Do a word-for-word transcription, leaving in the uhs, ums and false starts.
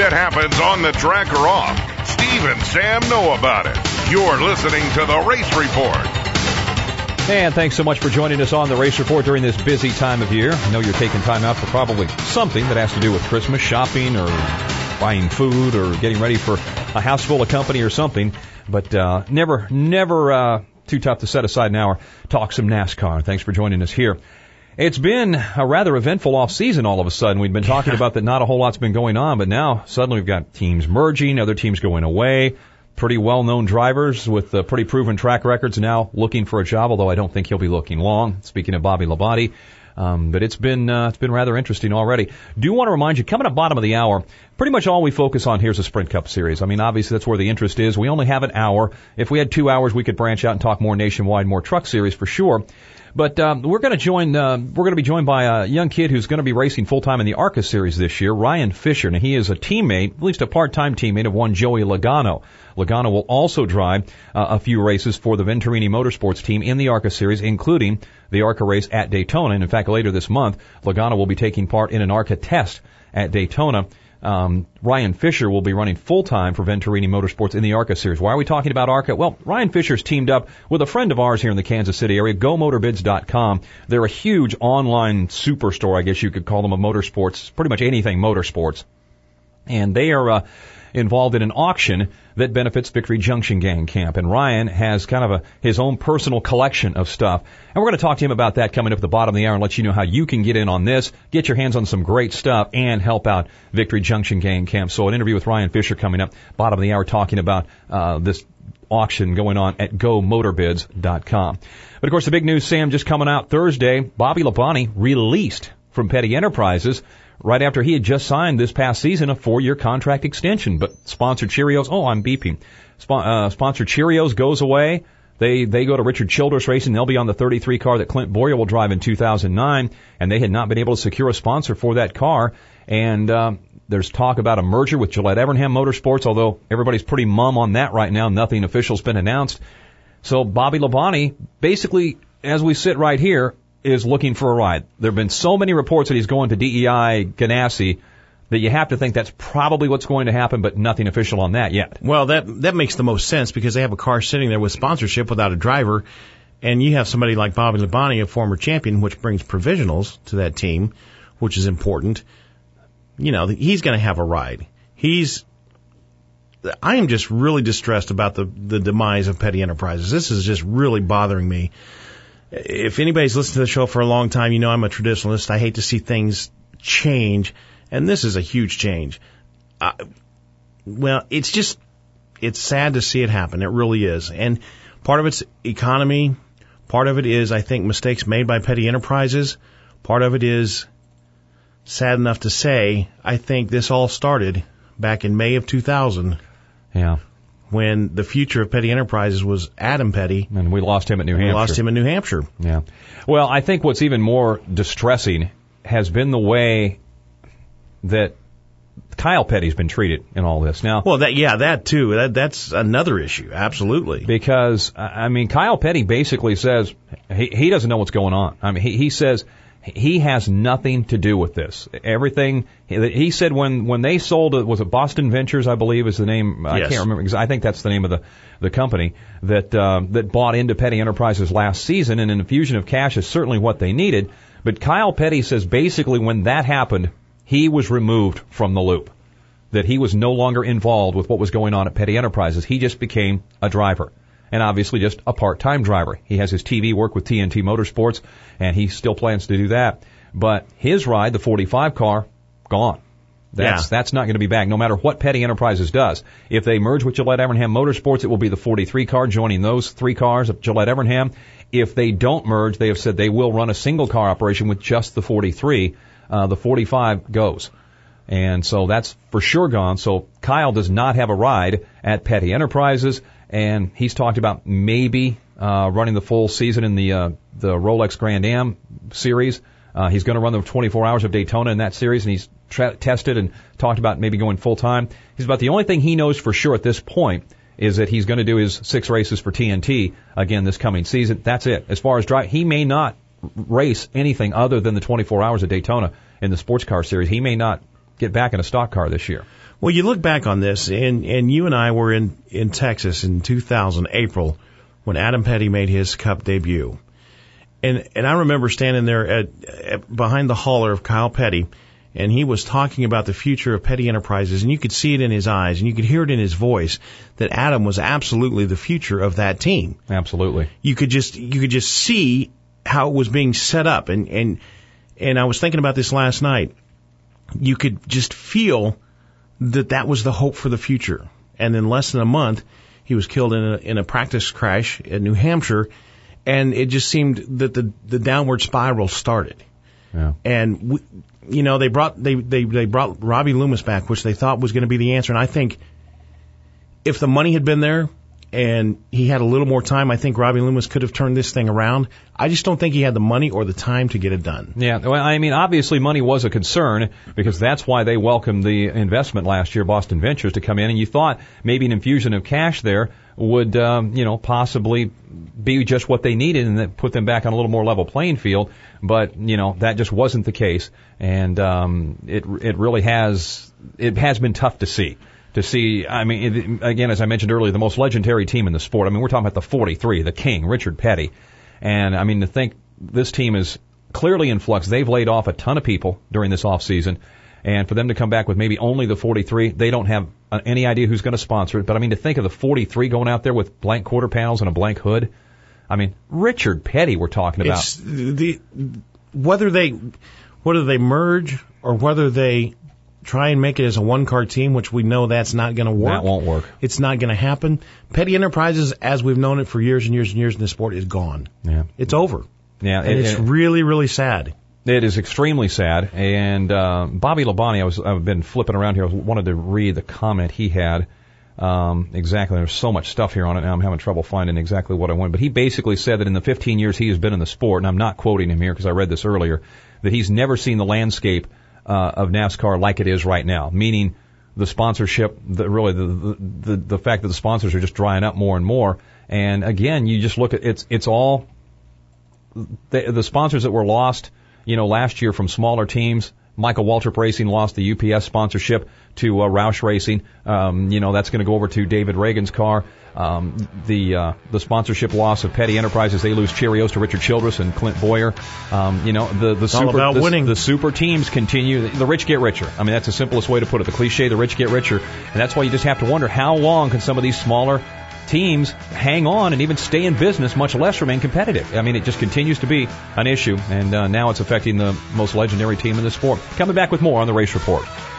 that happens on the track or off, Steve and Sam know about it. You're listening to the Race Report. And thanks so much for joining us on the Race Report during this busy time of year. I know you're taking time out for probably something that has to do with Christmas, shopping, or buying food, or getting ready for a house full of company or something. But uh, never, never uh, too tough to set aside an hour, talk some NASCAR. Thanks for joining us here. It's been a rather eventful off-season all of a sudden. We've been talking about that not a whole lot's been going on, but now suddenly we've got teams merging, other teams going away. Pretty well-known drivers with uh, pretty proven track records now looking for a job, although I don't think he'll be looking long. Speaking of Bobby Labonte, um, but it's been uh, it's been rather interesting already. Do want to remind you, coming up bottom of the hour, pretty much all we focus on here is the Sprint Cup Series. I mean, obviously that's where the interest is. We only have an hour. If we had two hours, we could branch out and talk more nationwide, more truck series for sure. But um, we're going to join. Uh, we're going to be joined by a young kid who's going to be racing full time in the ARCA Series this year, Ryan Fisher. Now he is a teammate, at least a part-time teammate of one Joey Logano. Logano will also drive uh, a few races for the Venturini Motorsports team in the ARCA Series, including the ARCA race at Daytona. And in fact, later this month, Logano will be taking part in an ARCA test at Daytona. Um, Ryan Fisher will be running full-time for Venturini Motorsports in the ARCA Series. Why are we talking about ARCA? Well, Ryan Fisher's teamed up with a friend of ours here in the Kansas City area, Go Motor Bids dot com. They're a huge online superstore, I guess you could call them, of motorsports, pretty much anything motorsports. And they are uh, involved in an auction that benefits Victory Junction Gang Camp. And Ryan has kind of a his own personal collection of stuff. And we're going to talk to him about that coming up at the bottom of the hour and let you know how you can get in on this, get your hands on some great stuff, and help out Victory Junction Gang Camp. So an interview with Ryan Fisher coming up, bottom of the hour, talking about uh, this auction going on at Go Motor Bids dot com. But, of course, the big news, Sam, just coming out Thursday, Bobby Labonte released from Petty Enterprises right after he had just signed this past season a four-year contract extension. But sponsored Cheerios, oh, I'm beeping. Spon- uh, sponsored Cheerios goes away. They they go to Richard Childress Racing. They'll be on the thirty-three car that Clint Boyer will drive in two thousand nine, and they had not been able to secure a sponsor for that car. And um, there's talk about a merger with Gillette Evernham Motorsports, although everybody's pretty mum on that right now. Nothing official's been announced. So Bobby Labonte, basically, as we sit right here, is looking for a ride. There have been so many reports that he's going to D E I Ganassi that you have to think that's probably what's going to happen, but nothing official on that yet. Well, that that makes the most sense because they have a car sitting there with sponsorship without a driver, and you have somebody like Bobby Labonte, a former champion, which brings provisionals to that team, which is important. You know, he's going to have a ride. He's I am just really distressed about the, the demise of Petty Enterprises. This is just really bothering me. If anybody's listened to the show for a long time, you know I'm a traditionalist. I hate to see things change, and this is a huge change. Uh, well, it's just, it's sad to see it happen. It really is. And part of it's economy. Part of it is, I think, mistakes made by Petty Enterprises. Part of it is, sad enough to say, I think this all started back in May of two thousand. Yeah. When the future of Petty Enterprises was Adam Petty. And we lost him at New Hampshire. We lost him in New Hampshire. Yeah. Well, I think what's even more distressing has been the way that Kyle Petty's been treated in all this. Now, well, that yeah, that too. That that's another issue. Absolutely. Because, I mean, Kyle Petty basically says he, he doesn't know what's going on. I mean, he, he says he has nothing to do with this. Everything he, he said when when they sold it, was it Boston Ventures, I believe is the name. I yes. can't remember because I think that's the name of the the company that uh, that bought into Petty Enterprises last season, and an infusion of cash is certainly what they needed. But Kyle Petty says basically when that happened, he was removed from the loop, that he was no longer involved with what was going on at Petty Enterprises. He just became a driver. And obviously just a part-time driver. He has his T V work with T N T Motorsports, and he still plans to do that. But his ride, the forty-five car, gone. That's, yeah. that's not going to be back, no matter what Petty Enterprises does. If they merge with Gillette Evernham Motorsports, it will be the forty-three car joining those three cars at Gillette Evernham. If they don't merge, they have said they will run a single car operation with just the forty-three. Uh, the forty-five goes. And so that's for sure gone. So Kyle does not have a ride at Petty Enterprises. And he's talked about maybe uh, running the full season in the uh, the Rolex Grand Am series. Uh, he's going to run the twenty-four hours of Daytona in that series, and he's tra- tested and talked about maybe going full time. He's about the only thing he knows for sure at this point is that he's going to do his six races for T N T again this coming season. That's it. As far as drive, he may not race anything other than the twenty-four hours of Daytona in the sports car series. He may not get back in a stock car this year. Well, you look back on this, and, and you and I were in, in Texas in two thousand, April, when Adam Petty made his Cup debut. And, and I remember standing there at, at behind the hauler of Kyle Petty, and he was talking about the future of Petty Enterprises, and you could see it in his eyes, and you could hear it in his voice that Adam was absolutely the future of that team. Absolutely. You could just you could just see how it was being set up, and and and I was thinking about this last night. You could just feel that that was the hope for the future. And in less than a month, he was killed in a in a practice crash in New Hampshire. And it just seemed that the, the downward spiral started. Yeah. And, we, you know, they brought, they, they, they brought Robbie Loomis back, which they thought was going to be the answer. And I think if the money had been there and he had a little more time, I think Robbie Loomis could have turned this thing around. I just don't think he had the money or the time to get it done. Yeah. Well, I mean, obviously money was a concern because that's why they welcomed the investment last year, Boston Ventures, to come in. And you thought maybe an infusion of cash there would, um, you know, possibly be just what they needed and that put them back on a little more level playing field. But, you know, that just wasn't the case. And, um, it, it really has, it has been tough to see. To see, I mean, it, again, as I mentioned earlier, the most legendary team in the sport. I mean, we're talking about the forty-three, the king, Richard Petty. And, I mean, to think this team is clearly in flux. They've laid off a ton of people during this off season. And for them to come back with maybe only the forty-three, they don't have any idea who's going to sponsor it. But, I mean, to think of the forty-three going out there with blank quarter panels and a blank hood. I mean, Richard Petty we're talking about. It's the, whether they, whether they merge or whether they try and make it as a one-car team, which we know that's not going to work. That won't work. It's not going to happen. Petty Enterprises, as we've known it for years and years and years in this sport, is gone. Yeah. It's over. Yeah. And it, it's it, really, really sad. It is extremely sad. And uh, Bobby Labonte, I was, I've been flipping around here. I wanted to read the comment he had. Um, exactly. There's so much stuff here on it now. I'm having trouble finding exactly what I want. But he basically said that in the fifteen years he has been in the sport, and I'm not quoting him here because I read this earlier, that he's never seen the landscape uh, of NASCAR like it is right now. Meaning the sponsorship, the, really the, the the fact that the sponsors are just drying up more and more. And again, you just look at it's it's all the, the sponsors that were lost. You know, last year from smaller teams. Michael Waltrip Racing lost the U P S sponsorship to uh, Roush Racing. Um, you know, that's going to go over to David Reagan's car. Um, the uh, the sponsorship loss of Petty Enterprises, they lose Cheerios to Richard Childress and Clint Boyer. Um, you know, the the it's super all about the, winning. the super teams continue. The rich get richer. I mean, that's the simplest way to put it. The cliche, the rich get richer, and that's why you just have to wonder how long can some of these smaller teams hang on and even stay in business, much less remain competitive. I mean, it just continues to be an issue, and uh, now it's affecting the most legendary team in the sport. Coming back with more on the Race Report.